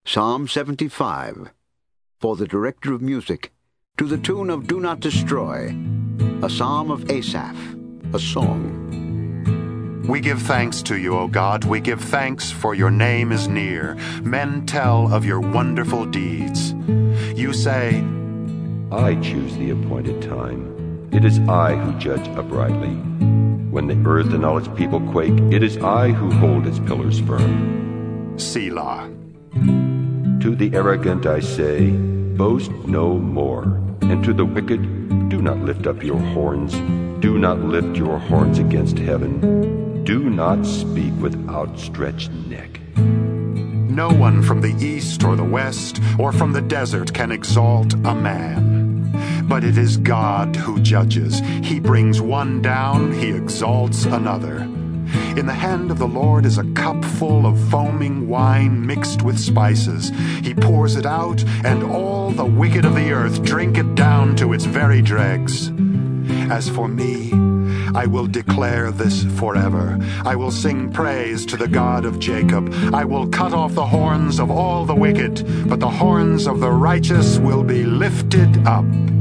Psalm 75, for the director of music, to the tune of Do Not Destroy, a psalm of Asaph, a song. We give thanks to you, O God, we give thanks, for your name is near. Men tell of your wonderful deeds. You say, I choose the appointed time. It is I who judge uprightly. When the earth and all its people quake, it is I who hold its pillars firm. Selah. To the arrogant I say, boast no more. And to the wicked, do not lift up your horns. Do not lift your horns against heaven. Do not speak with outstretched neck. No one from the east or the west or from the desert can exalt a man. But it is God who judges. He brings one down, he exalts another. In the hand of the Lord is a cup full of foaming wine mixed with spices. He pours it out, and all the wicked of the earth drink it down to its very dregs. As for me, I will declare this forever. I will sing praise to the God of Jacob. I will cut off the horns of all the wicked, but the horns of the righteous will be lifted up.